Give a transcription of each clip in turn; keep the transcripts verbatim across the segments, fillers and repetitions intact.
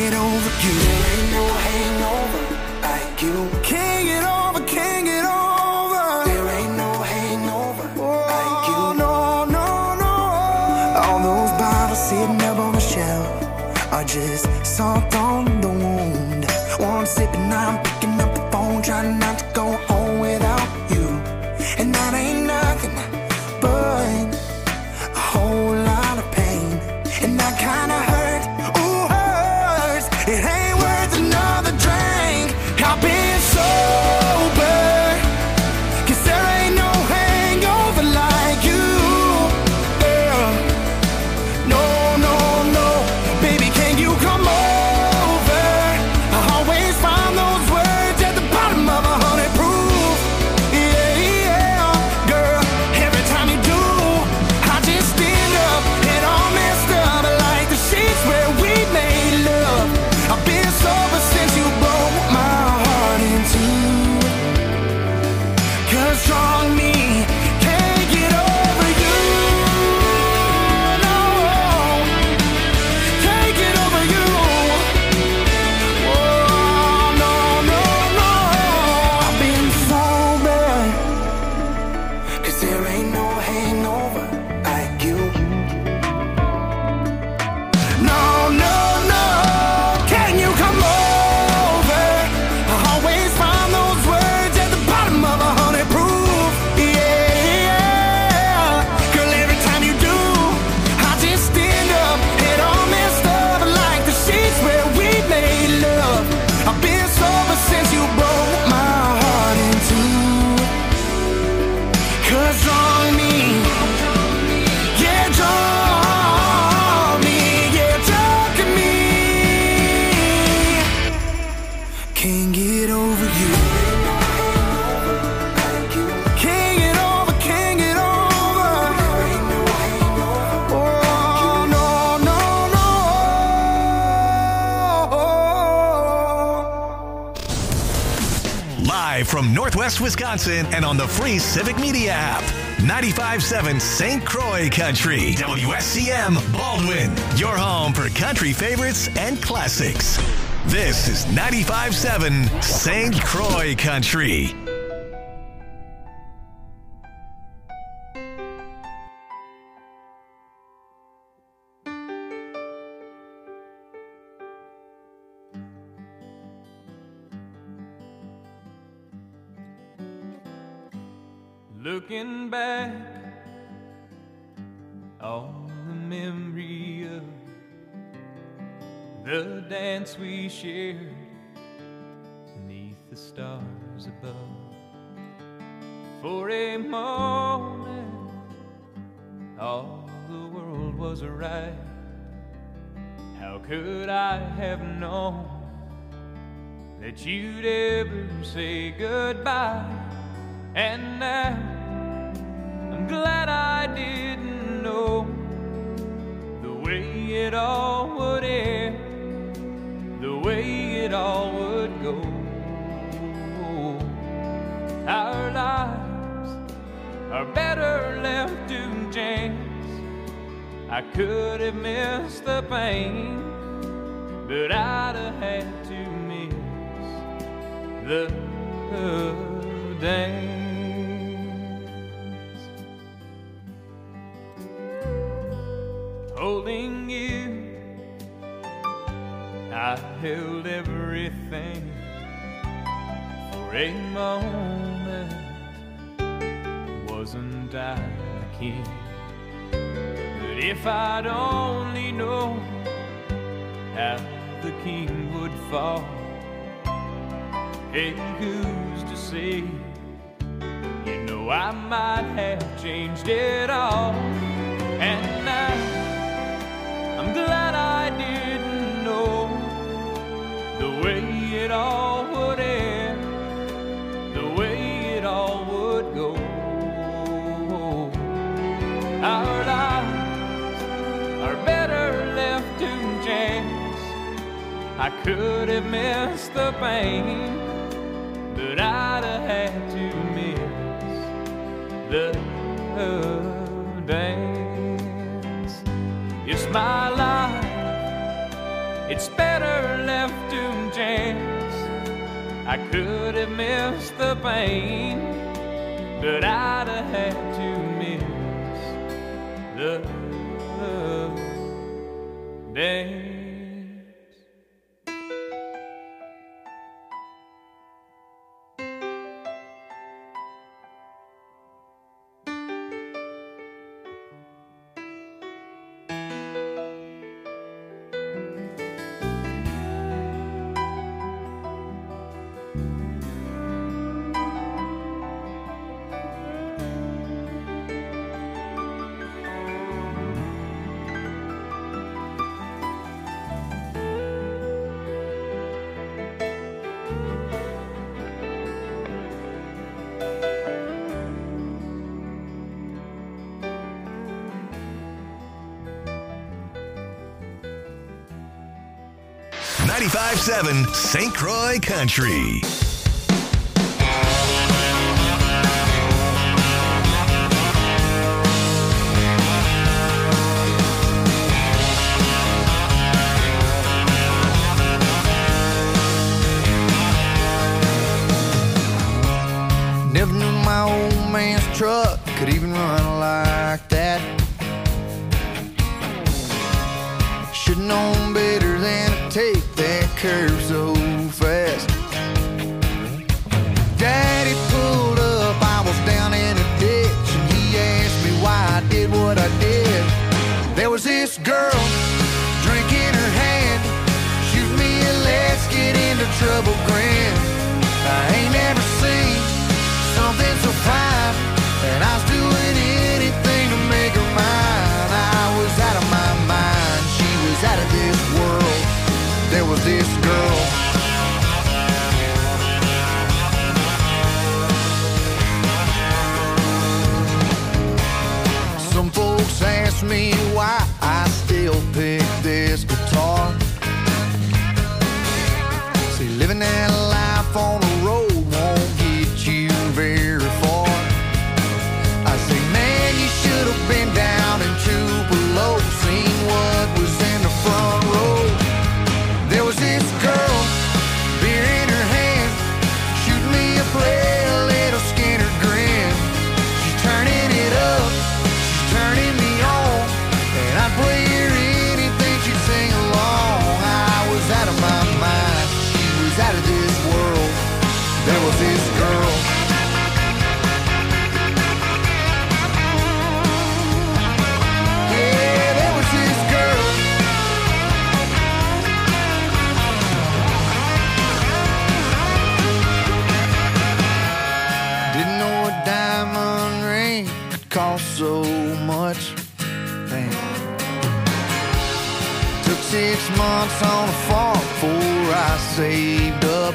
get over you. There ain't no hangover like you. Can't get over, can't get over. There ain't no hangover like you. No, no, no. All those bottles sitting up on the shelf are just salt on the wound. One sip and I'm picking up the phone, trying not to go home without you. And that ain't nothing but a whole lot of pain. And that kinda hurt, ooh hurts. It ain't worth another drink. I've been sober, 'cause there ain't no hangover like you. Yeah. No, no, no. Baby, can you come over? I always find those words at the bottom of a hundred proof. Yeah, yeah. Girl, every time you do, I just stand up and all messed up like the sheets where we made love. I've been sober since you broke my heart in two. 'Cause strong me can't get over you. No, can't get over you. Oh, no, no, no. I've been sober, 'cause there ain't no hangover like you. No, no, no. Can you come over? I always find those words at the bottom of a hundred proof. Yeah. Girl, every time you do, I just stand up and all messed up like the sheets where we made love. I've been sober since you broke my heart in two. 'Cause strong me, yeah, drunk me, yeah, drunk me. Can't get over you. Can't get over, can't get over. Oh, no, no, no. Live from Northwest Wisconsin and on the free Civic Media app. ninety-five point seven Saint Croix Country. W S C M Baldwin. Your home for country favorites and classics. This is ninety-five point seven Saint Croix Country. Looking back on the memory of the dance we shared beneath the stars above. For a moment, all the world was right. How could I have known that you'd ever say goodbye? And now I'm glad I didn't know the way it all would end, the way it all would go. Our lives are better left to chance. I could have missed the pain, but I'd have had to miss the dance. Holding you, I held everything for a moment. Wasn't I the king? But if I'd only known how the king would fall, hey, who's to say? You know I might have changed it all. And now I'm glad I didn't know the way it all would end, the way it all would go. Our lives are better left to chance. I could have missed the pain, but I'd have had to miss the dance. It's my life, it's better left him chance, I could have missed the pain, but I'd have had to miss the, the dance. ninety-five point seven Saint Croix Country. Never knew my old man's truck could even run like that. Should've known better than to take that curve so fast. Daddy pulled up, I was down in a ditch, and he asked me why I did what I did. There was this girl, drink in her hand, shoot me a let's get into trouble grin. I ain't never seen something so fine, and I was doing anything to make her mine. I was out of my mind, she was out of this world. There was this girl, some folks ask me why I still pick this guitar. See, living that life on the road won't get you very far. I say, man, you should have been down in Tupelo, seen what was in the front row. There was this girl, beer in her hand, shooting me a play, a little Skinner grin. She's turning it up, she's turning me on, and I'd play her anything she'd sing along. I was out of my mind, she was out of this world. There was this girl, yeah, there was this girl. Didn't know a diamond ring could cost so much. Damn. Took six months on a farm before I saved up.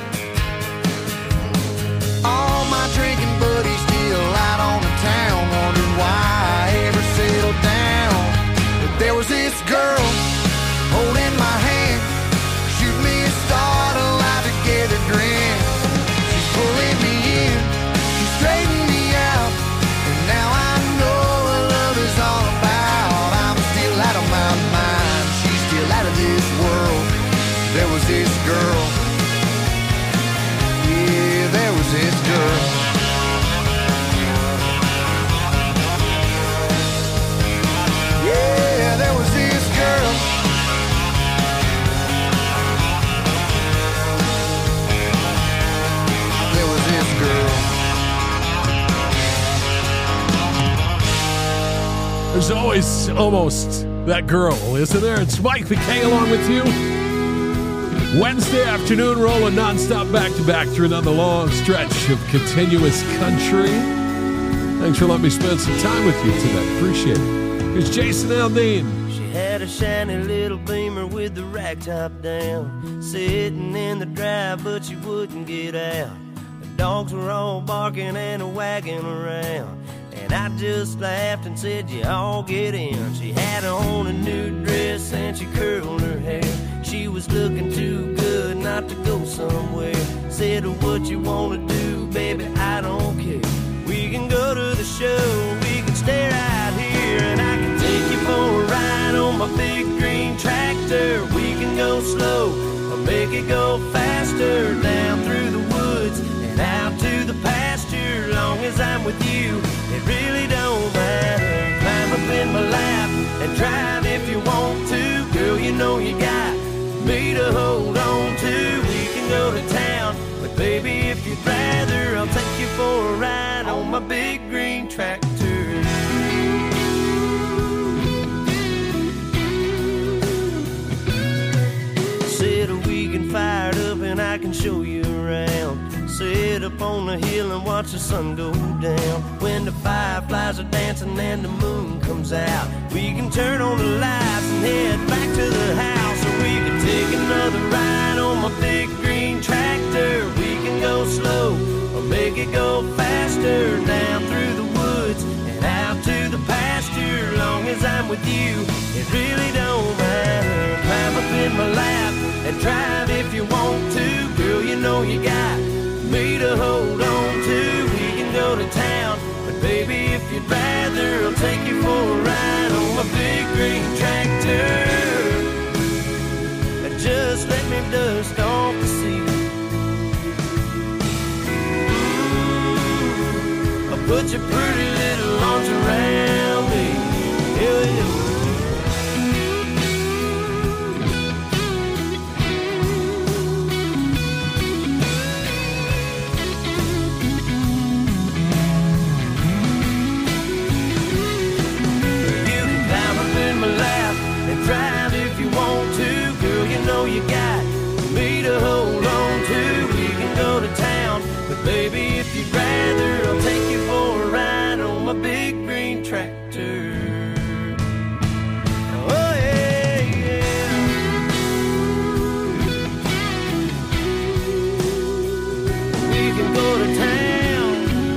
All my drinking buddies still out on the town, wondering why I ever settled down. But there was this girl holding my hand, shoot me a start, a life together grin. She's pulling me in, she's straightening me out, and now I know what love is all about. I'm still out of my mind, she's still out of this world. There was this girl, yeah, there was this girl. Yeah, there was this girl. There was this girl. There's always almost that girl, isn't there? It's Mike McKay along with you. Wednesday afternoon, rolling nonstop back-to-back through another long stretch of continuous country. Thanks for letting me spend some time with you today. Appreciate it. Here's Jason Aldean. She had a shiny little Beamer with the rack top down, sitting in the drive, but she wouldn't get out. The dogs were all barking and wagging around, and I just laughed and said, you all get in. She had on a new dress and she curled her hair. She was looking too good not to go somewhere. Said, what you wanna do, baby, I don't care. We can go to the show, we can stay right here, and I can take you for a ride on my big green tractor. We can go slow or make it go faster, down through the woods and out to the pasture. Long as I'm with you, it really don't matter. Climb up in my lap and drive if you want to. Girl, you know you got me to hold on to. We can go to town, but baby, if you'd rather, I'll take you for a ride on my big green tractor. Said a weekend fired up and I can show you around. Sit up on the hill and watch the sun go down. When the fireflies are dancing and the moon comes out, we can turn on the lights and head back to the house. Or we can take another ride on my big green tractor. We can go slow or make it go faster, down through the woods and out to the pasture. Long as I'm with you, it really don't matter. Climb up in my lap and drive if you want to. Girl, you know you got me to hold on to. We can go to town, but baby, if you'd rather, I'll take you for a ride on my big green tractor. And just let me dust off the seat. Ooh, I'll put your pretty little arms around me. Yeah, yeah. Drive if you want to, girl, you know you got me to hold on to. We can go to town, but baby, if you'd rather, I'll take you for a ride on my big green tractor. Oh yeah, yeah. We can go to town,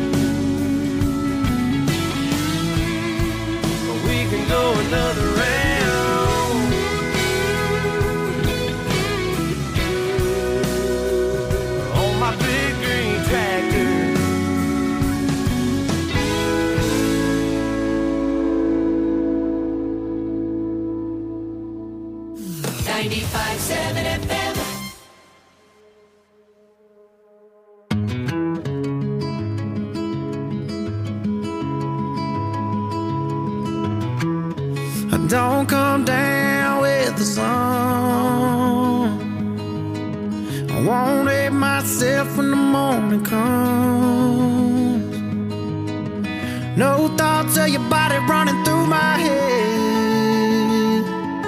or we can go another round. ninety-five seven F M. Don't come down with the sun. I won't hate myself when the morning comes. No thoughts of your body running through my head.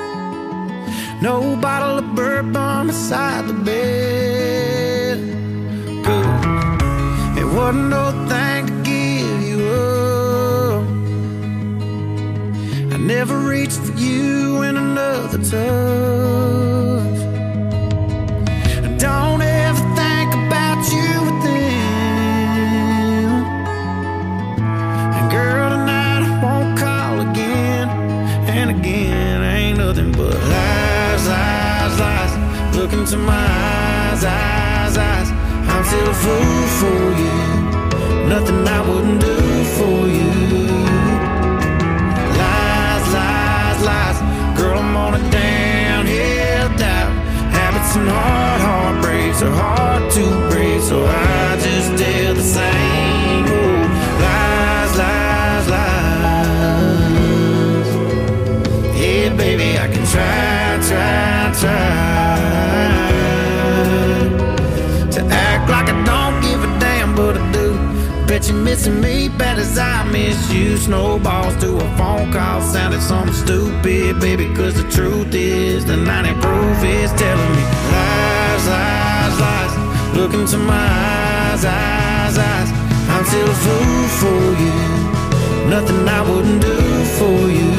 No bottle of bourbon beside the bed. Good. It wasn't no thing to give you up. I never reached for you in another touch. Don't ever think about you with them. And girl, tonight I won't call again. And again, ain't nothing but lies, lies, lies. Look into my eyes, eyes, eyes. I'm still a fool for you. Nothing I wouldn't do for you. Lies. Girl, I'm on a downhill dive. Habits and hard heartbreaks are hard to break, so I just tell the same old lies, lies, lies. Yeah, baby, I can try, try, try to act like I don't give a damn, but I do. Bet you're missing me bad as I miss you. Snowballs to a phone call sounded something stupid, baby, cause the truth is the ninety proof is telling me lies, lies, lies. Look into my eyes, eyes, eyes. I'm still a fool for you. Nothing I wouldn't do for you.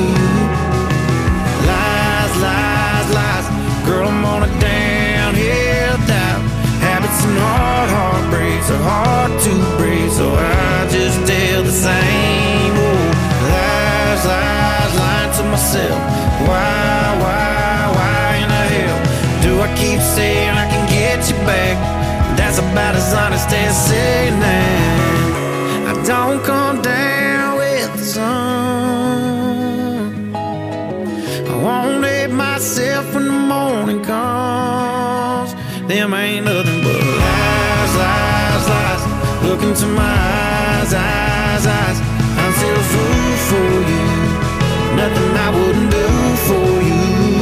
Lies, lies, lies. Girl, I'm on a downhill dive. Habits and hard heartbreaks are hard to break, so I just tell the same old lies, lies, lying to myself. Why, why, why in the hell do I keep saying I can get you back? That's about as honest as saying that I don't come down with the sun. I won't hate myself when the morning them ain't nothing but lies, lies, lies. Look into my eyes, eyes, eyes. I'm still a fool for you. Nothing I wouldn't do for you.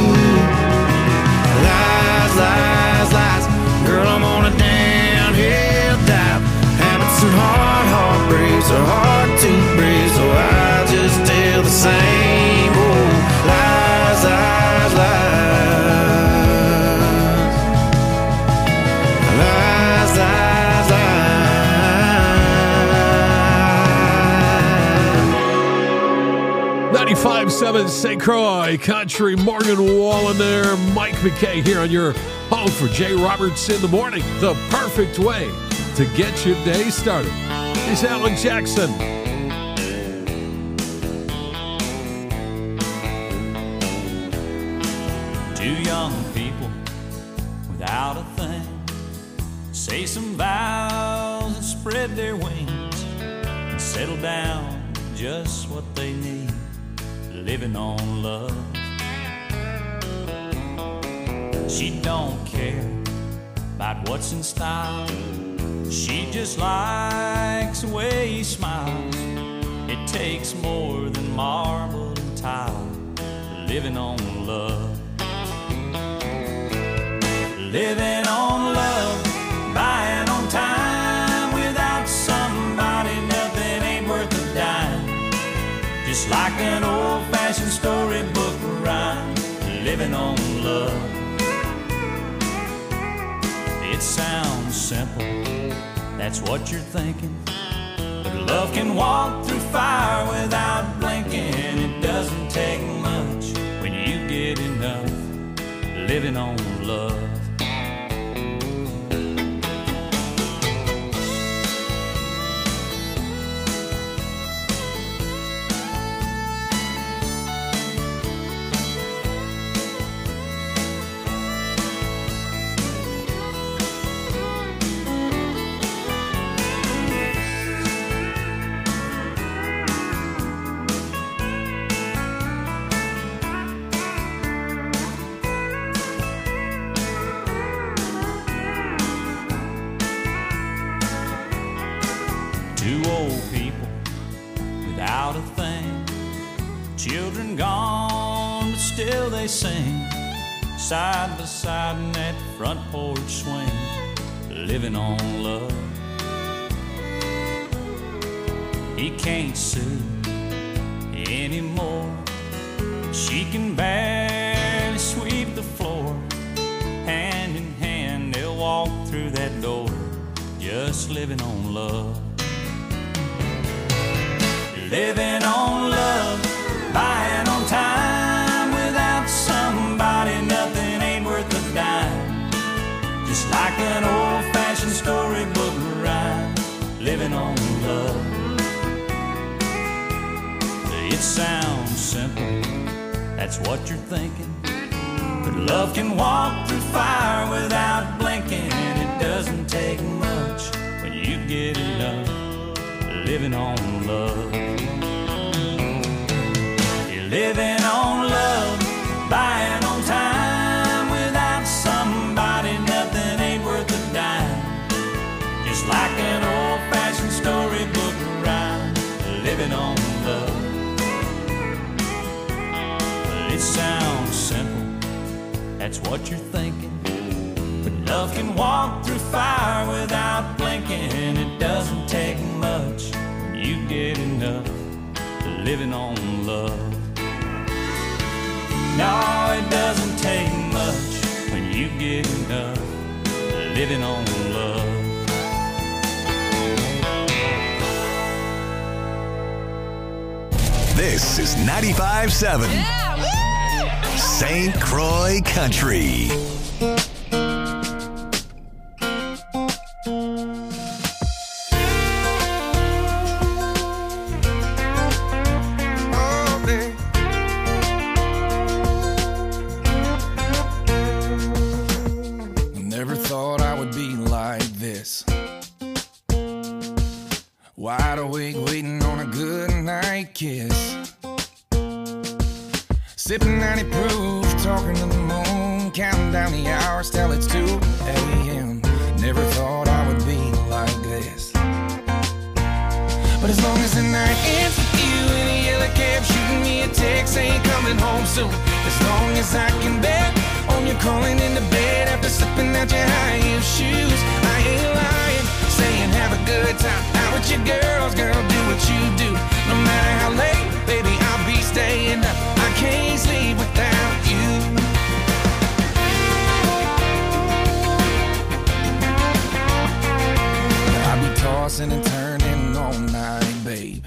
Lies, lies, lies. Girl, I'm on a downhill dive. Habits and hard heartbreaks are hard to break, so I just tell the same old lies, lies, lies. Lies, lies, lies. ninety-five seven Saint Croix Country. Morgan Wallen there. Mike McKay here on your home for Jay Roberts in the morning. The perfect way to get your day started. He's Alan Jackson. Two young people without a thing say some vows and spread their wings and settle down just what they need, living on love. She don't care about what's in style. She just likes the way he smiles. It takes more than marble and tile, living on love. Living on love, buying on time. Without somebody, nothing ain't worth a dime. Just like an old-fashioned storybook rhyme, living on love. It sounds simple, that's what you're thinking. But love can walk through fire without blinking. It doesn't take much when you get enough, living on love. Two old people without a thing, children gone, but still they sing, side by side in that front porch swing, living on love. He can't sue anymore. She can barely sweep the floor. Hand in hand they'll walk through that door, just living on love. Living on love, buying on time. Without somebody, nothing ain't worth a dime. Just like an old-fashioned storybook rhyme, living on love. It sounds simple, that's what you're thinking. But love can walk through fire without blinking. It doesn't take much when you get enough, living on love. You're living on love, buying on time. Without somebody, nothing ain't worth a dime. Just like an old-fashioned storybook rhyme, living on love. It sounds simple, that's what you're thinking. But love can walk through fire without blinking. It doesn't take much when you get enough, living on love. No, it doesn't take much when you get enough, living on love. This is ninety-five seven Saint Croix Country. Never thought I would be like this. Wide awake waiting on a good night kiss. Sipping ninety proof, talking to the moon, counting down the hours till it's two a Never thought I would be like this. But as long as the night ends with you in a yellow cab, shooting me a text saying coming home soon. As long as I can bet on you crawling into bed after slipping out your high heel shoes. I ain't lying, saying have a good time out with your girls, girl, do what you do. No matter how late, baby, I'll be staying up. I can't sleep without you. I'll be tossing and turning all night, babe.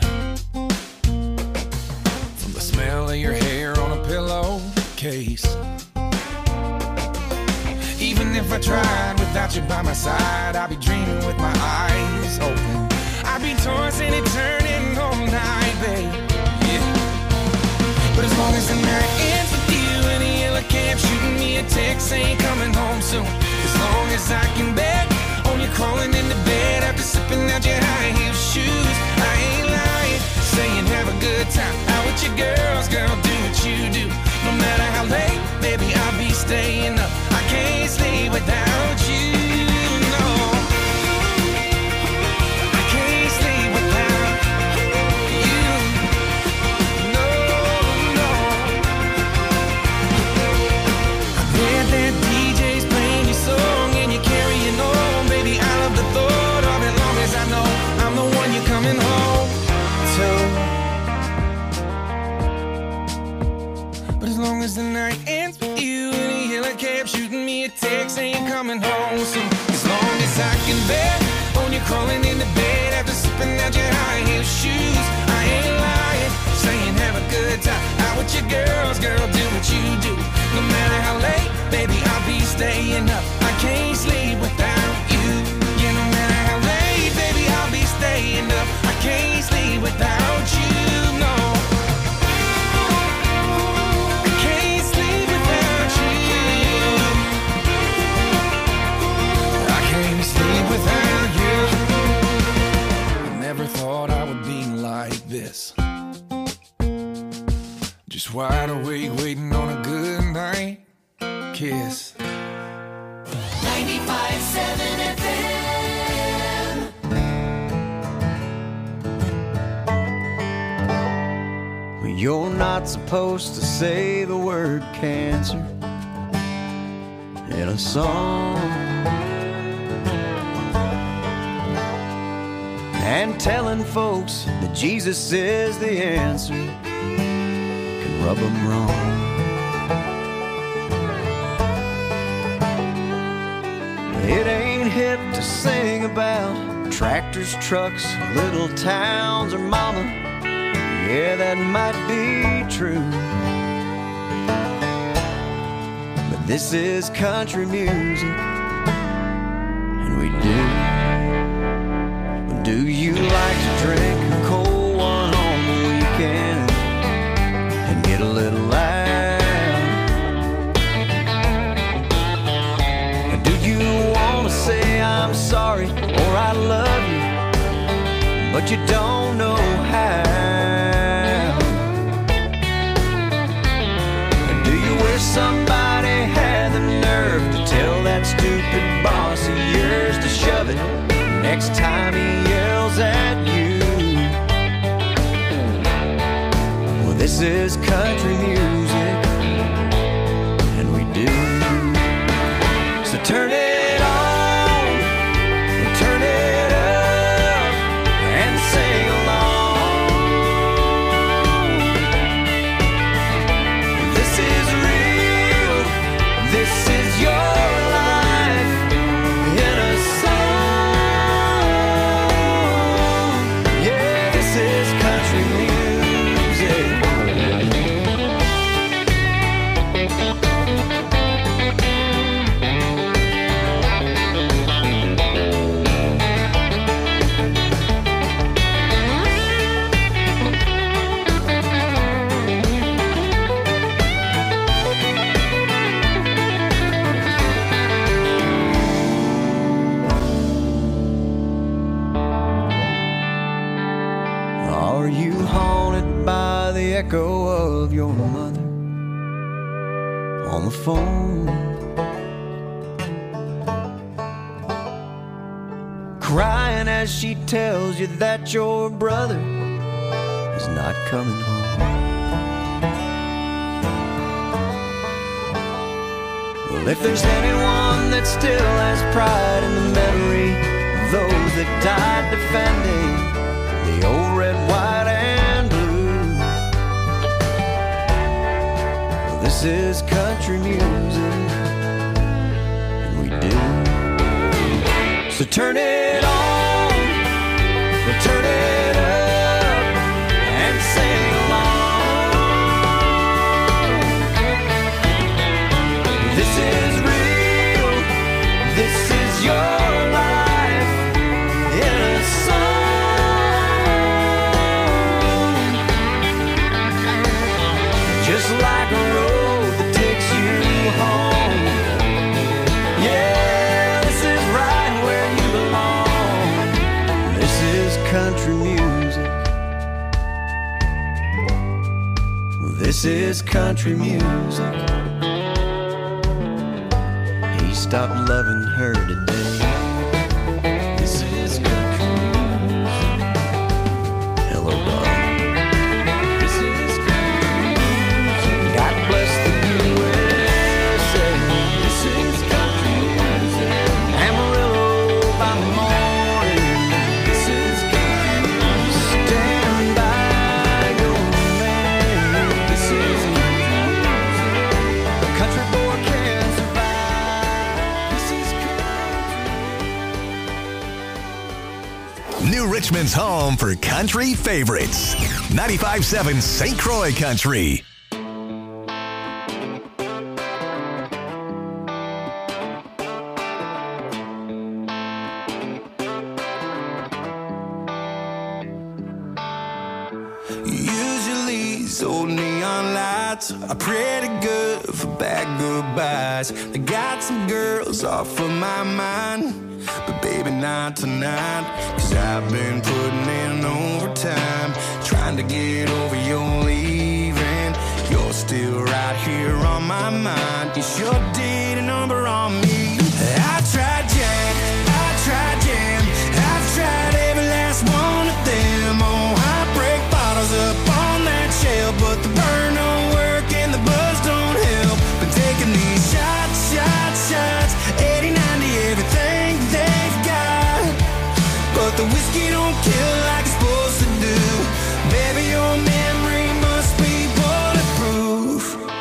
From the smell of your hair on a pillowcase. Even if I tried without you by my side, I'd be dreaming with my eyes open. I'd be tossing and turning all night, babe. Yeah. But as long as the night ends with you in a yellow cab, shooting me a text saying coming home soon. As long as I can bet on you crawling into bed after slipping out your high heel shoes. I ain't lying, saying have a good time out with your girls, girl, do what you do. No matter how late, baby, I'll be staying up. I can't sleep without you, no. I can't sleep without you, no, no. I bet that D J's playing your song and you're carrying on, baby. I love the thought of it, long as I know I'm the one you're coming home to. But as long as the night ends with you in a yellow cab, shooting me a text saying coming home soon. As long as I can bet on you crawling into bed after slipping out your high heel shoes. I ain't lying, saying have a good time out with your girls, girl, do what you do. No matter how late, baby, I'll be staying up. I can't sleep without you. Yeah, no matter how late, baby, I'll be staying up. I can't sleep without you, no. I can't sleep without you. I can't sleep without you. I never thought I would be like this. Just wide awake, waiting on a good night kiss. ninety-five seven F M. Well, you're not supposed to say the word cancer in a song. And telling folks that Jesus is the answer can rub them wrong. It ain't hip to sing about tractors, trucks, little towns, or mama. Yeah, that might be true, but this is country music, and we do. Do you like to drink a cold one on the weekend and get a little loud? Do you want to say I'm sorry or I love you, but you don't know how? Do you wish somebody had the nerve to tell that stupid boss of yours to shove it next time he yells at you? Well, this is country music, and we do. So turn it on, turn it up, and sing along. This is real, this is your life in a song. Yeah, this is country music. Are you haunted by the echo of your mother on the phone? as she tells you that your brother is not coming home. Well, if there's anyone that still has pride in the memory of those that died defending the old red, white, and blue, well, this is country music, and we do. So turn it on, we'll turn it up, and sing along. This is real, this is your life in a song. Just like a road that takes you home. Yeah, this is right where you belong. This is country music. This is country music. He stopped loving her today. This is country music. Hello, darling. This is country music. God bless the U S A. This is country music. Amarillo by morning. This is country music. Stand by your man. This is country music. A country boy can survive. This is country. New Richmond's home for country favorites. ninety-five point seven Saint Croix Country. Usually these old neon lights are pretty good for bad goodbyes. They got some girls off of my mind, but baby not tonight. Cause I've been putting in overtime, trying to get over your leaving. You're still right here on my mind. You sure did a number on me. I tried Jack, I tried Jam, I've tried every last one of them. Oh, I break bottles up on that shelf, but the burn don't work and the buzz don't help. Been taking these shots, shots, shots, eighty, ninety, everything they've got, but the whiskey don't kill like it's supposed to do. Baby, your memory must be bulletproof.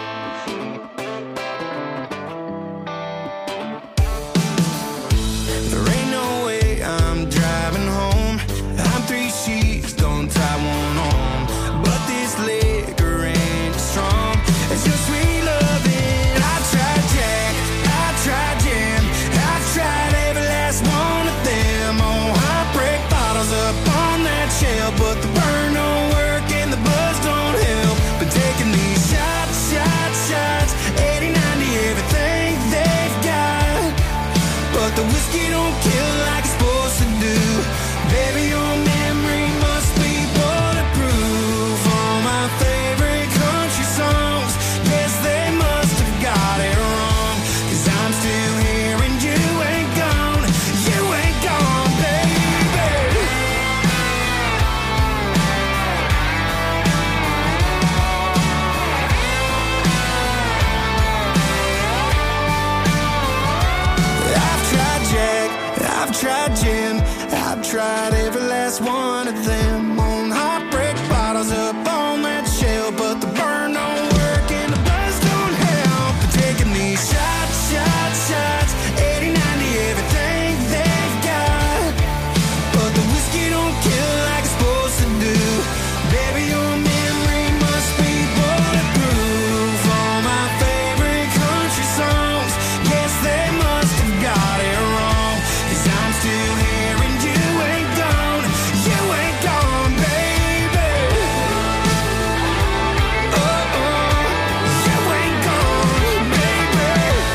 There ain't no way I'm driving home. I'm three sheets, don't tie one on, but this liquor ain't strong. It's your sweet loving. I tried Jack, I tried Jam, I've tried every last one of them. Oh, I break bottles up on that shelf, but the burn don't work and the buzz don't help. Been taking these shots, shots, shots, eighty, ninety, everything they've got, but the whiskey don't kill like it's supposed to do. Baby, your memory must be bulletproof. All my favorite country songs, yes, they must have got it wrong. Cause I'm still here and you ain't gone. You ain't gone, baby. I've tried Jack, I've tried Jim, I've tried every last one of them. On hot break bottles up on that shelf, but the burn don't work and the buzz don't help. Been taking these shots, shots, shots, eighty, ninety, everything they've got, but the whiskey don't kill like it's supposed to do. Baby, your memory must be bulletproof. All my favorite country songs, yes, they must have got it wrong. Cause I'm still here and you ain't gone. You ain't gone, baby. Oh, oh, you ain't gone, baby.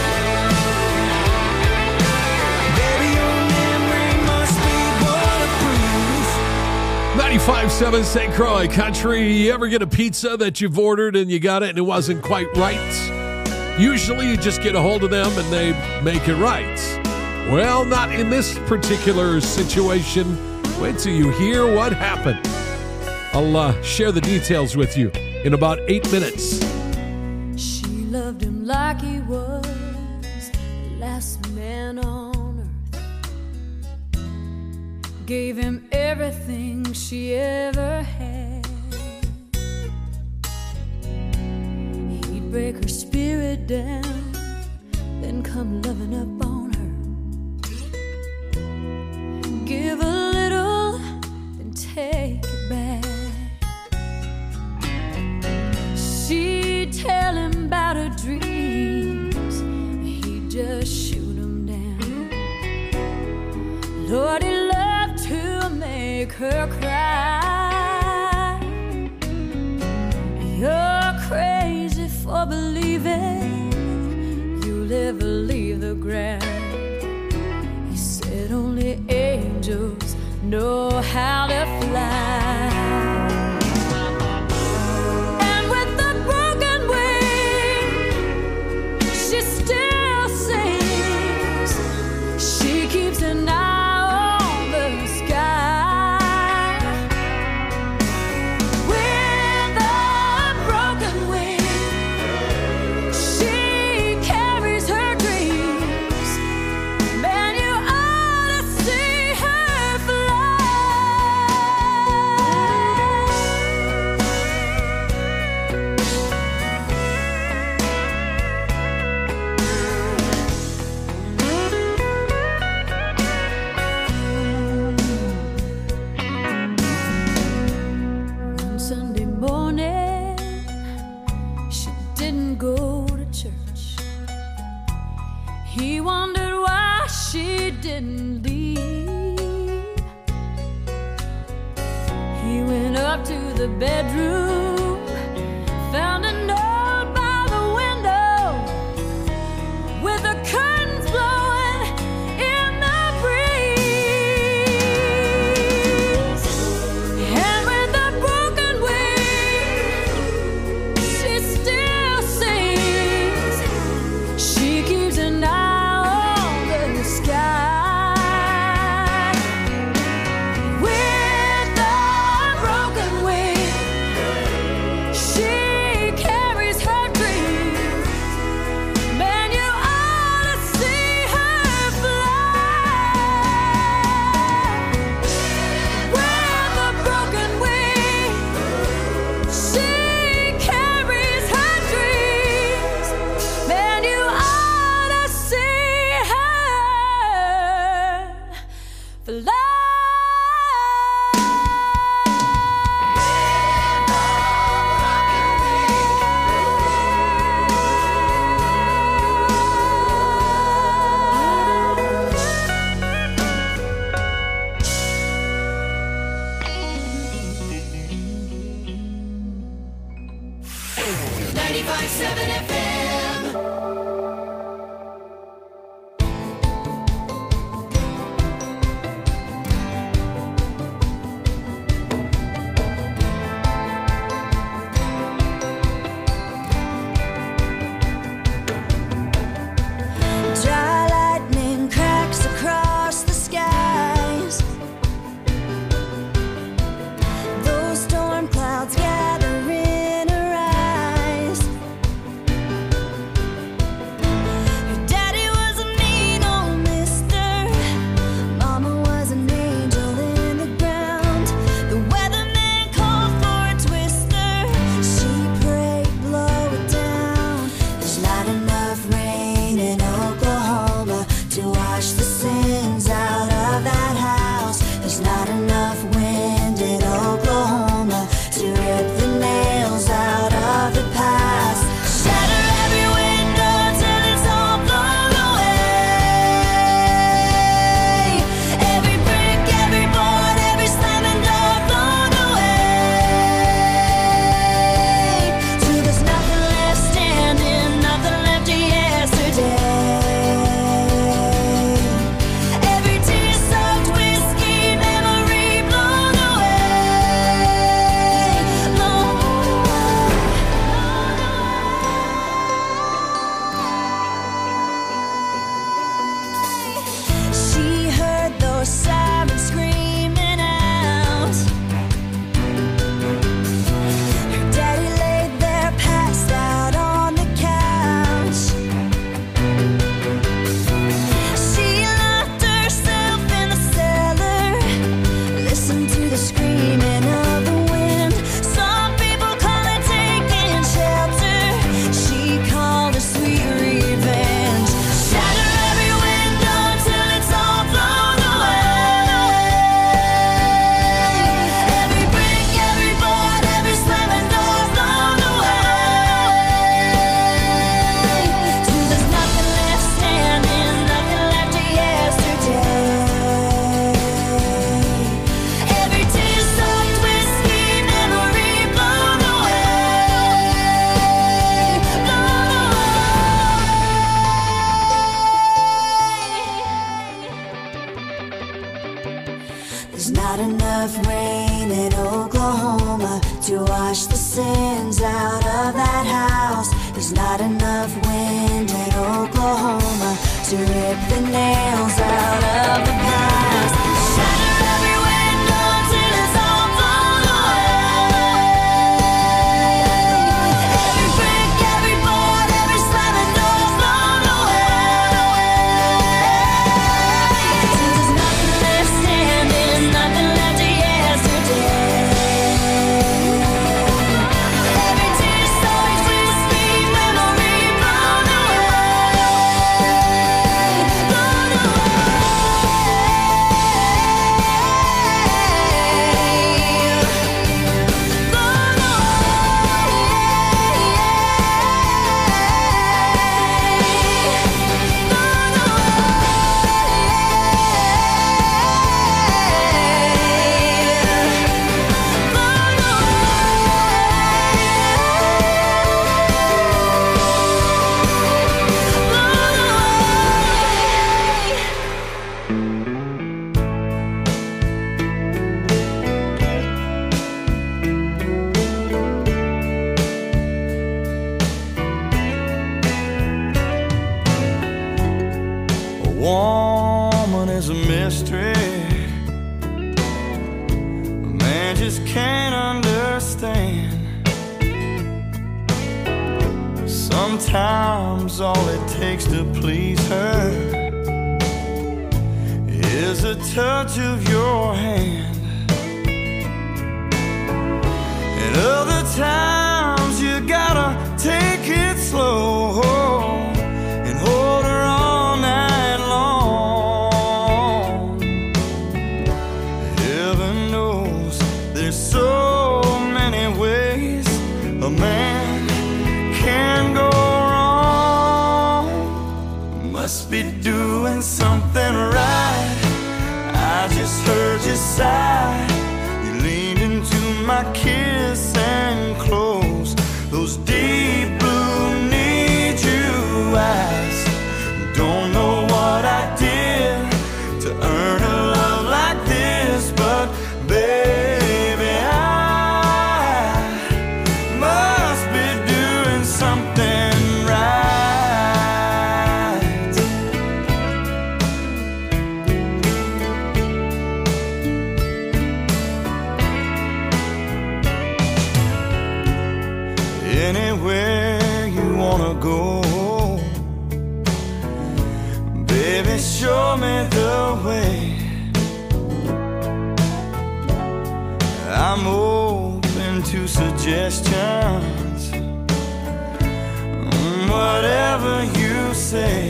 Baby, your memory must be bulletproof. ninety-five point seven Saint Croix Country. You ever get a pizza that you've ordered and you got it and it wasn't quite right? Usually you just get a hold of them and they make it right. Well, not in this particular situation. Wait till you hear what happened. I'll uh, share the details with you in about eight minutes. She loved him like he was the last man on earth. Gave him everything she ever had. He'd break her spirit down, then come loving up on her. Give a little, then take it back. She'd tell him about her dreams, he'd just shoot them down. Lord, he loved to make her cry. You're crazy for believing you'll ever leave the ground. He said only angels know how to fly. Didn't leave. He went up to the bedroom, found a note by the window with the curtains blowing in the breeze. And with a broken wing, she still sings. She keeps an eye on the sky. enough rain in Oklahoma to wash the sins out of that house. There's not enough wind in Oklahoma to rip the nails out of the past. Shatter every window till it's all blown away. Every brick, every board, every slamming door blown away. Since there's nothing left standing, nothing left of yesterday. Every tear so sweet, sweet memory blown away. Blown A woman is a mystery. A man just can't understand. Sometimes all it takes to please her is a touch of your hand. And other times you gotta take it slow and hold her all night long. Heaven knows there's so many ways a man can go wrong. Must be doing something right. I just heard you sigh. You leaned into my kiss and closed those deep blue need you eyes. Don't know what I did to earn a love like this, but baby, I must be doing something right. Anywhere you wanna go, baby, show me the way. I'm open to suggestions, mm, whatever you say.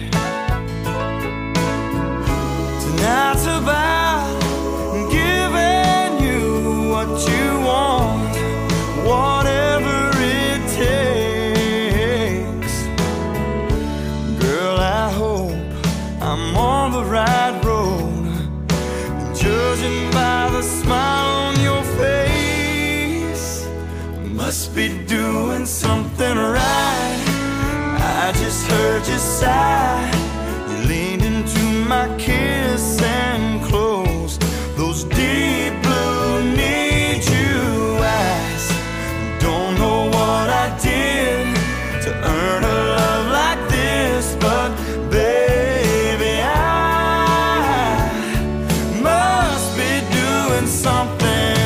Tonight's about giving you what you want, whatever it takes. Girl, I hope I'm on the right road, judging by the smile on your face. Must be doing something right. I just heard you sigh. You leaned into my kiss and closed those deep blue need you eyes. Don't know what I did to earn a love like this, but baby, I must be doing something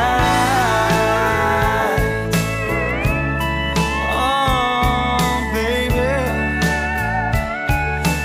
right. Oh, baby,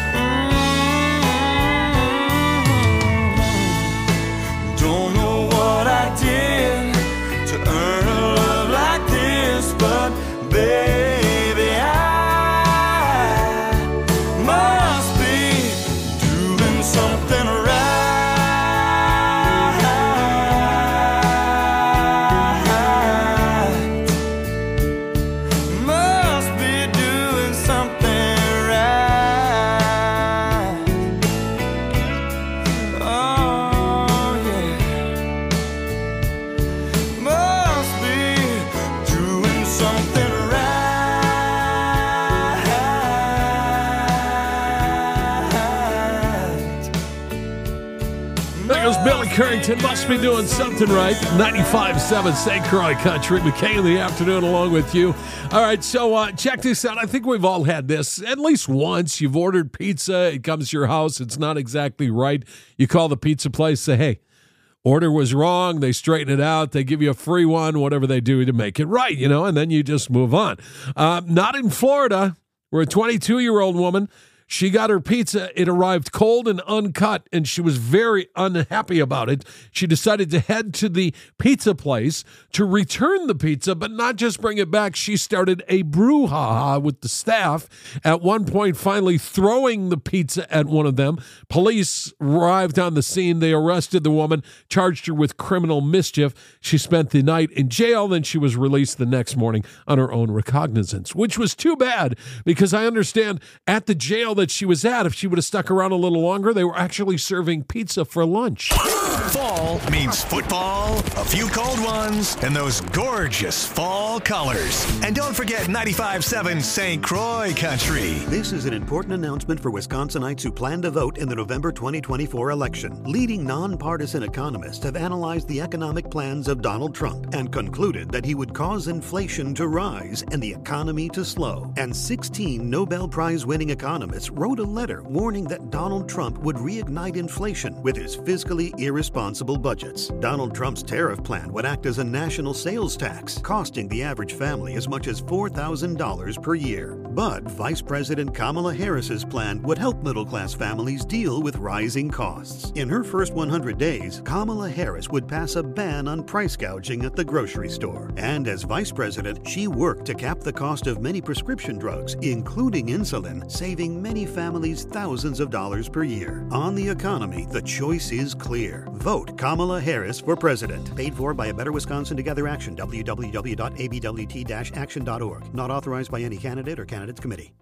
There goes Billy Currington. Must be doing something right. ninety-five point seven Saint Croix Country. McKay in the afternoon along with you. All right, so uh, check this out. I think we've all had this at least once. You've ordered pizza. It comes to your house. It's not exactly right. You call the pizza place, say, hey, order was wrong. They straighten it out. They give you a free one, whatever they do to make it right, you know, and then you just move on. Uh, not in Florida, where a twenty-two-year-old woman, she got her pizza. It arrived cold and uncut, and she was very unhappy about it. She decided to head to the pizza place to return the pizza, but not just bring it back. She started a brouhaha with the staff, at one point finally throwing the pizza at one of them. Police arrived on the scene. They arrested the woman, charged her with criminal mischief. She spent the night in jail, then she was released the next morning on her own recognizance, which was too bad because I understand at the jail that she was at, if she would have stuck around a little longer, they were actually serving pizza for lunch. Fall means football, a few cold ones, and those gorgeous fall colors. And don't forget ninety-five point seven Saint Croix Country. This is an important announcement for Wisconsinites who plan to vote in the November twenty twenty-four election. Leading nonpartisan economists have analyzed the economic plans of Donald Trump and concluded that he would cause inflation to rise and the economy to slow. And sixteen Nobel Prize-winning economists wrote a letter warning that Donald Trump would reignite inflation with his fiscally irresponsible budgets. Donald Trump's tariff plan would act as a national sales tax, costing the average family as much as four thousand dollars per year. But Vice President Kamala Harris's plan would help middle-class families deal with rising costs. In her first one hundred days, Kamala Harris would pass a ban on price gouging at the grocery store. And as Vice President, she worked to cap the cost of many prescription drugs, including insulin, saving many families thousands of dollars per year. On the economy, the choice is clear. Vote Kamala Harris for president. Paid for by A Better Wisconsin Together Action, w w w dot a b w t dash action dot org. Not authorized by any candidate or candidates committee.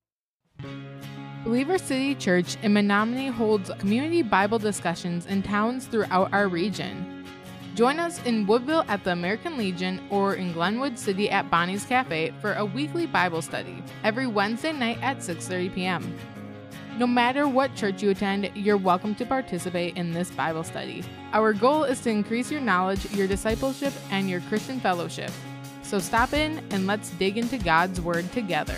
Believer City Church in Menominee holds community Bible discussions in towns throughout our region. Join us in Woodville at the American Legion or in Glenwood City at Bonnie's Cafe for a weekly Bible study every Wednesday night at six thirty p.m. No matter what church you attend, you're welcome to participate in this Bible study. Our goal is to increase your knowledge, your discipleship, and your Christian fellowship. So stop in and let's dig into God's Word together.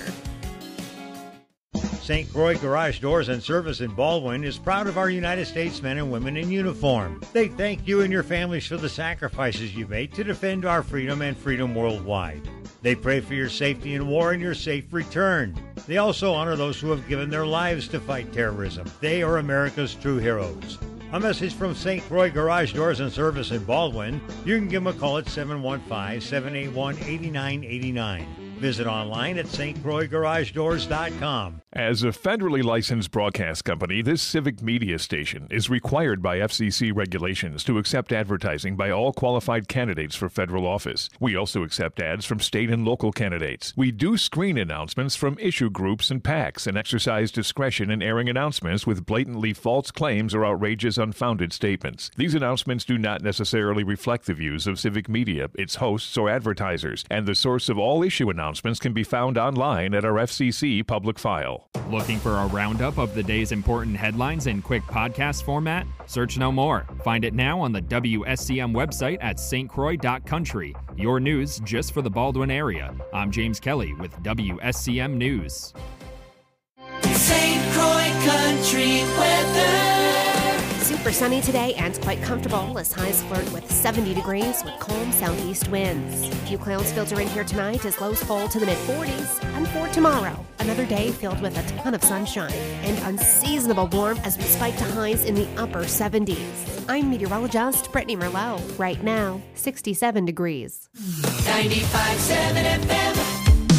Saint Croix Garage Doors and Service in Baldwin is proud of our United States men and women in uniform. They thank you and your families for the sacrifices you made to defend our freedom and freedom worldwide. They pray for your safety in war and your safe return. They also honor those who have given their lives to fight terrorism. They are America's true heroes. A message from Saint Croix Garage Doors and Service in Baldwin. You can give them a call at seven one five, seven eight one, eight nine eight nine. Visit online at s t croix garage doors dot com. As a federally licensed broadcast company, this civic media station is required by F C C regulations to accept advertising by all qualified candidates for federal office. We also accept ads from state and local candidates. We do screen announcements from issue groups and PACs and exercise discretion in airing announcements with blatantly false claims or outrageous unfounded statements. These announcements do not necessarily reflect the views of civic media, its hosts, or advertisers, and the source of all issue announcements Announcements can be found online at our F C C public file. Looking for a roundup of the day's important headlines in quick podcast format? Search no more. Find it now on the W S C M website at s t croix dot country. Your news just for the Baldwin area. I'm James Kelly with W S C M News. Saint Croix Country weather. Super sunny today and quite comfortable as highs flirt with seventy degrees with calm southeast winds. A few clouds filter in here tonight as lows fall to the mid forties. And for tomorrow, another day filled with a ton of sunshine and unseasonable warmth as we spike to highs in the upper seventies. I'm meteorologist Brittany Merlot. Right now, sixty-seven degrees. ninety-five point seven F M.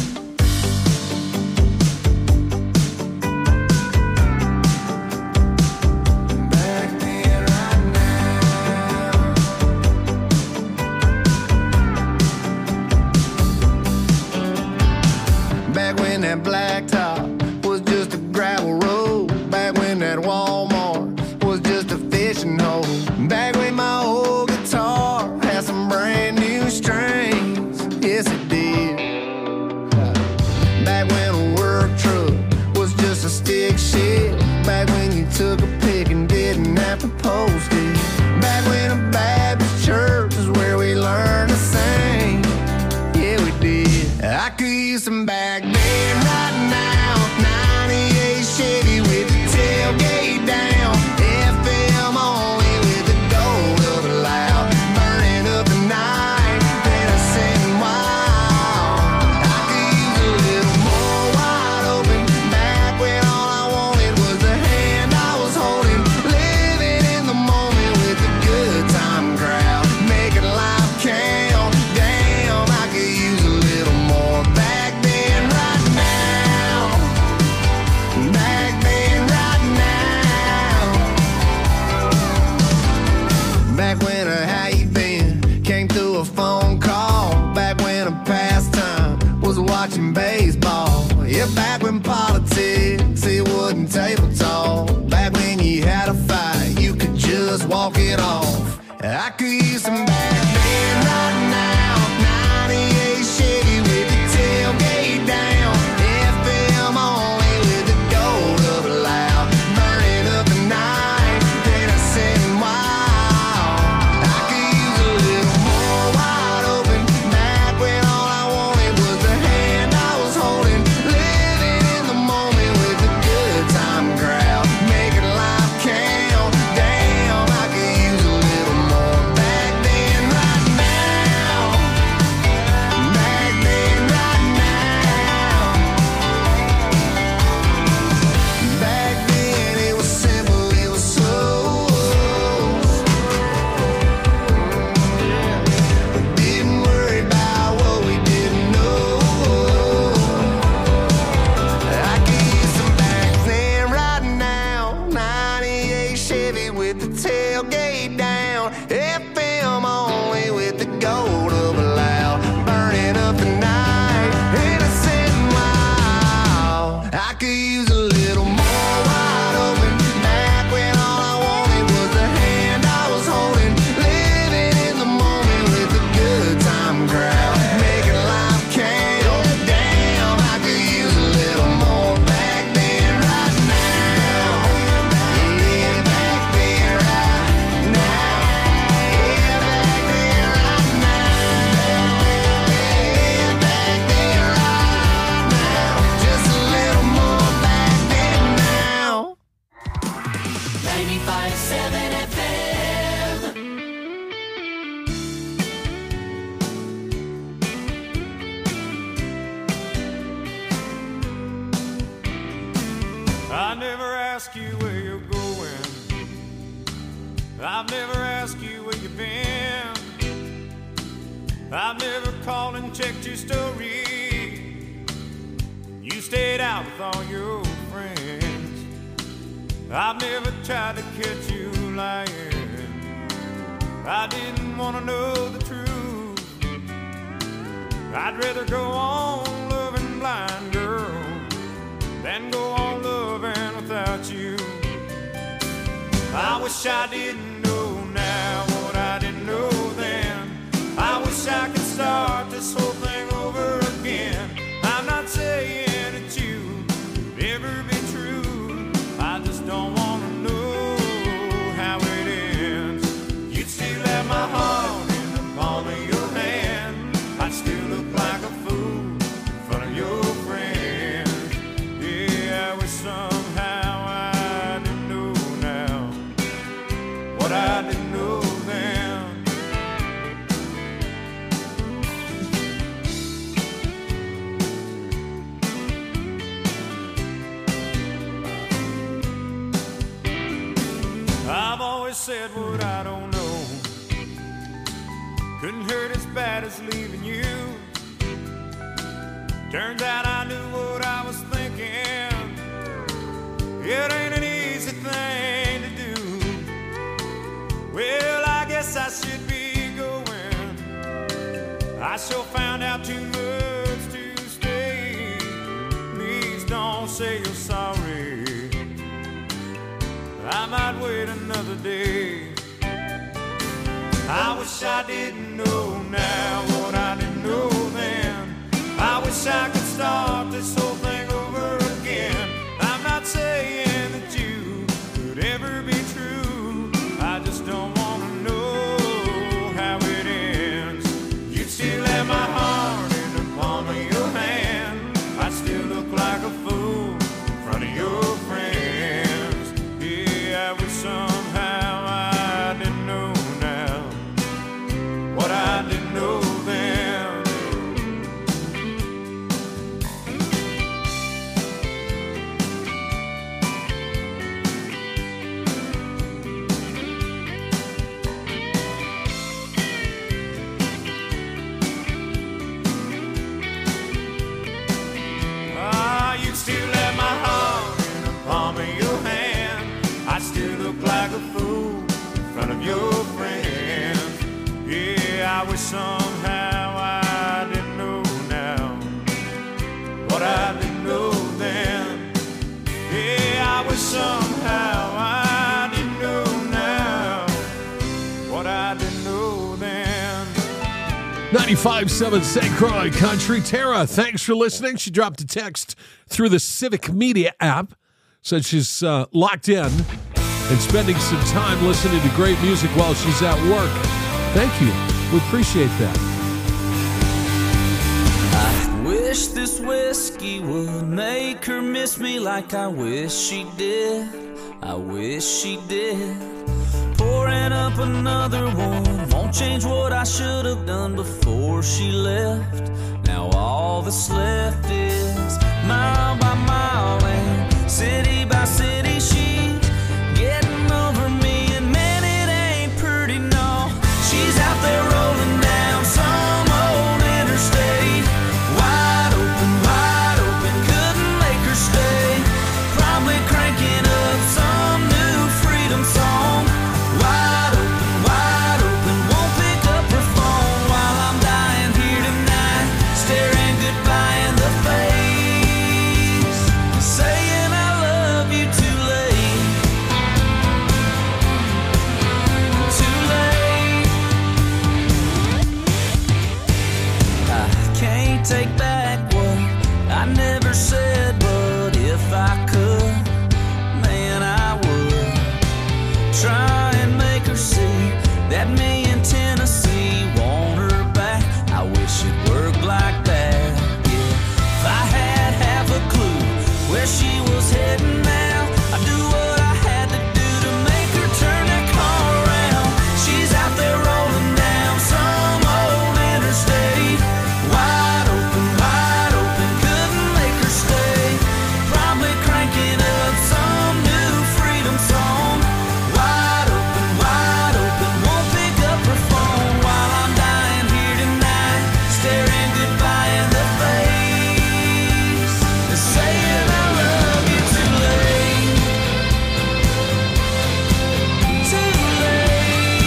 That blacktop was just a gravel road. Back when that Walmart was just a fishing hole. Back when my old guitar had some brand new strings. Yes, it did. Back when a work truck was just a stick shift. Back when you took a pic and didn't have to post it. had a fight, you could just walk it off. I could use some back then right now. ninety-eight Chevy with the tailgate down. F M only with the gold of a loud. Burning up the night, then I said wow. I could use a little more wide open. Back when all I wanted was the hand I was holding. Living in the moment with the good time crowd. Making life count. Damn, I could use a little more back then right now. Back then right now. Back then it was simple, it was slow. We didn't worry about what we didn't know. I could use some back then right now. ninety-eight Chevy with the tailgate down. F M only with the gold of a loud. Burning up the night. And I said, wow. I could use a little more wide open. Back when all I wanted was the hand I was holding. Living in the moment with the good time crowd. Making life count. Damn, I could use a little more back then right now. Yeah, back then right now. Yeah, back then right now. Yeah, back then right now. Just a little more back then now. ninety-five seven F M. I never ask you where you're going. I've never asked you where you've been. I've never called and checked your story. You stayed out with all your friends. I've never tried to catch you lying. I didn't want to know the truth. I'd rather go on loving blind, girl, than go on loving without you. I wish I didn't know now what I didn't know then. I wish I could start this whole thing over again. I'm not saying that you could ever be true. I just don't want to know how it ends. You'd still have my heart in the palm of your hand. I'd still look like a fool in front of your friends. Yeah, I wish somehow I didn't know now what I didn't know then. I've always said what I don't know. Couldn't hurt as bad as leaving you. Turns out I knew what I was thinking. It ain't an easy thing to do. Well, I guess I should be going. I sure found out too much to stay. Please don't say you're sorry. I might wait another day. I wish I didn't know now what I didn't know then. I wish I could start this whole thing over again. I'm not saying that you could ever be true. I just don't want to know how it ends. You'd still have my heart in the palm of your hand. I'd still look like a fool in front of your friends. Yeah, I wish somehow I didn't know now what I didn't know then. Ah, you still have my heart in the palm of your hand. I still look like a fool in front of your friends. Yeah, I wish somehow I didn't know now what I didn't know then. Yeah, I wish somehow I didn't ninety-five point seven Saint Croix Country. Tara, thanks for listening. She dropped a text through the Civic Media app. Said she's uh, locked in and spending some time listening to great music while she's at work. Thank you. We appreciate that. I wish this whiskey would make her miss me like I wish she did. I wish she did. Pouring up another one won't change what I should have done before she left. Now all that's left is mile by mile and city by city. She's getting over me, and man, it ain't pretty, no. She's out there rolling down some old interstate, wide open, wide open, couldn't make her stay. Probably cranking up some new freedom song. Wide open, wide open, won't pick up her phone while I'm dying here tonight, staring goodbye in the face, saying I love you too late, too late. I can't take back what I never said, but if I could, man, I would try and make her see that me in Tennessee want her back. I wish it worked like that, yeah. If I had half a clue where she was heading now, I'd do what I had to do to make her turn that car around. She's out there rolling down some old interstate, wide open, wide open, couldn't make her stay. Probably cranking up some new freedom song. Wide open, wide open, won't pick up her phone while I'm dying here tonight, staring goodbye in the face, and saying I love you too late, too late.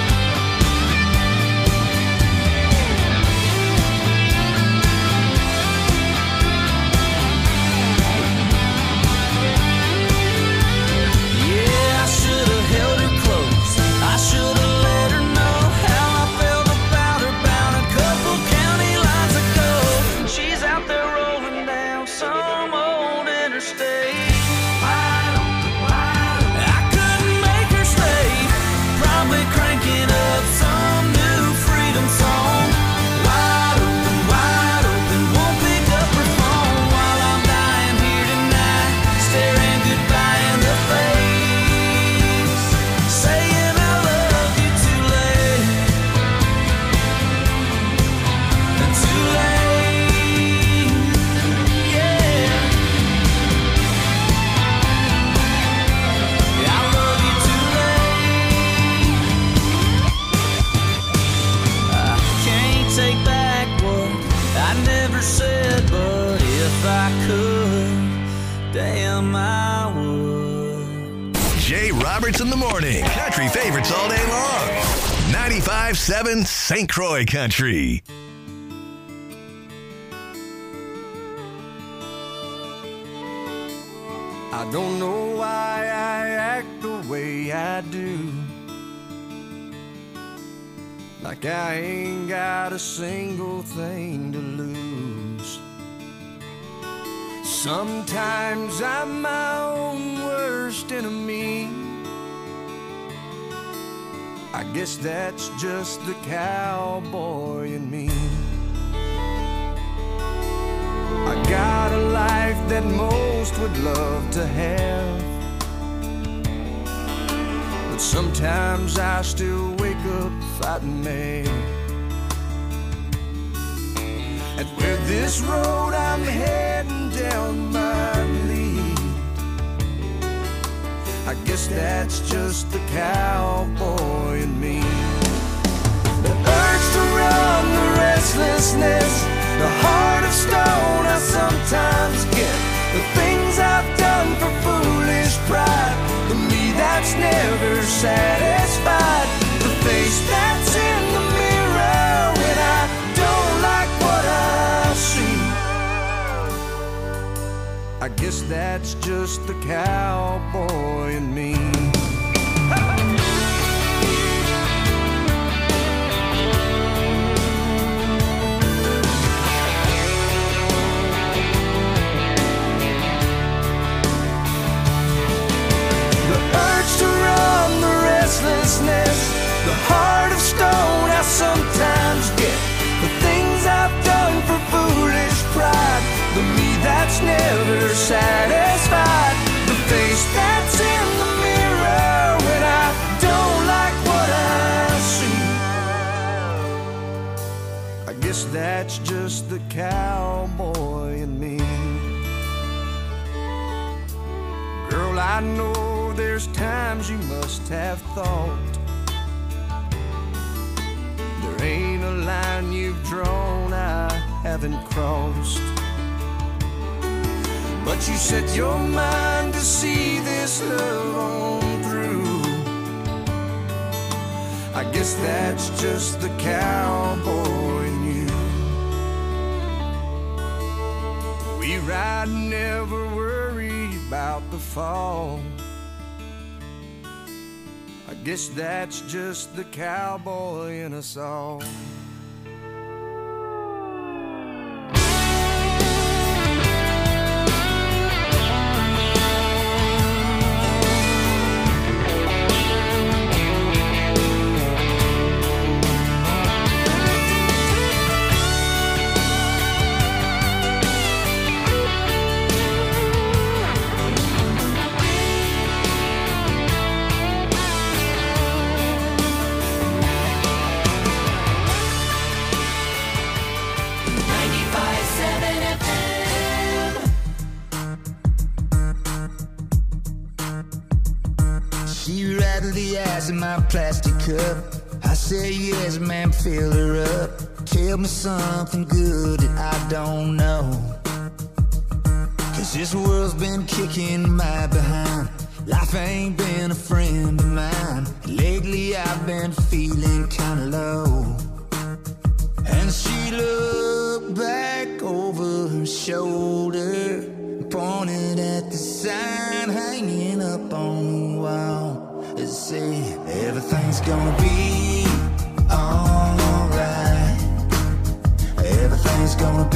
Yeah, I should have held her close. I should have let her know how I felt about her bound a couple county lines ago. She's out there rolling down some old interstate. Wide open, wide open. I couldn't make her stay. Probably cranking up some new freedom song. Wide open, wide open, won't pick up her phone while I'm dying here tonight, staring goodbye in the face, saying I love you too late, too late, yeah. Yeah, I love you too late. I can't take back what I never said, but if I could, damn I would. Jay Roberts in the morning. Country favorites all day long. ninety-five point seven Saint Croix Country. I don't know why I act the way I do, like I ain't got a single thing to lose. Sometimes I'm my own worst enemy. I guess that's just the cowboy in me. I got a life that most would love to have, but sometimes I still wake up fighting mad. And where this road I'm heading down might lead, I guess that's just the cowboy in me. The urge to run, the restlessness, the heart of stone I sometimes get, the things I've done for foolish pride, the me that's never satisfied, the face that's in the mirror when I don't like what I see. I guess that's just the cowboy in me. The urge to run, the restlessness, the heart of stone I sometimes get. The things I've done for foolish pride, the me that's never satisfied, the face that's in the mirror when I don't like what I see. I guess that's just the cowboy in me. Girl, I know there's times you must have thought there ain't a line you've drawn I haven't crossed. But you set your mind to see this love on through. I guess that's just the cowboy in you. We ride, never worry about the fall. I guess that's just the cowboy in us all. In my plastic cup, I say yes, man, fill her up. Tell me something good that I don't know, 'cause this world's been kicking my behind. Life ain't been a friend of mine. Lately I've been feeling kinda low. And she looked back over her shoulder, pointed at the sign hanging up on the wall. It say everything's gonna be alright. Everything's gonna